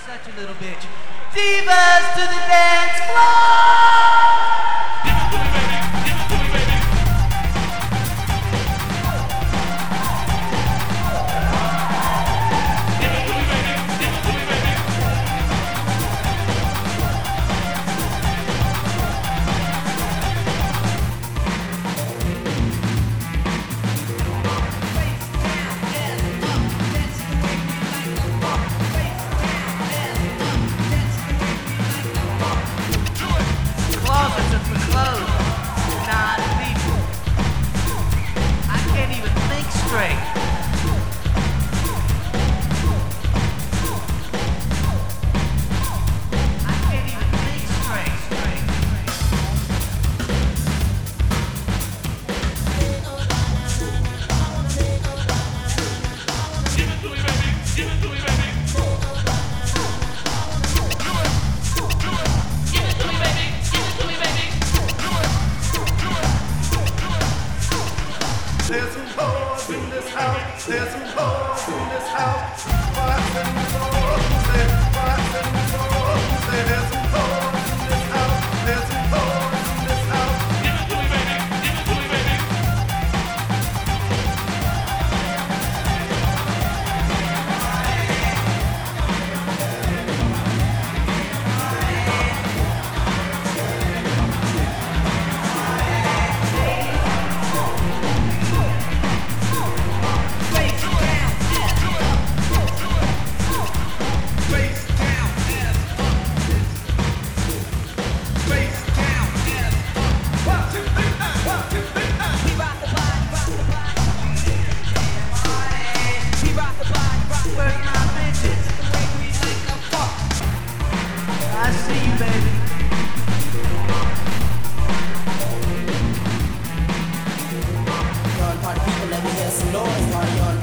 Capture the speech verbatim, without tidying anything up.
such a little bitch. Divas to the dance floor! Give it to me, baby. Give it to me, baby. Give it to me, baby. Give it to me, baby. Closets are for clothes, not people. I can't even think straight. I can't even think straight. straight, Give it to me, baby. Give it to me, baby. Do it. Do it. Give it to me, baby. Give it to me, baby. Do it. Do it. Do it. There's some whores in this house. There's some whores in this house. What's in the whores? What's in the whores? There's some whores in this house. There's some whores in this house. Give it to me, baby. Give it to me, baby. Face down, ass up. Face down, ass up. One, two, three, ah, one, two, three, ah. We rock the body, rock the body. We rock the body, rock the Where's my bitches? way we like the fuck. I see you, baby. Party people, let me hear some noise. Party on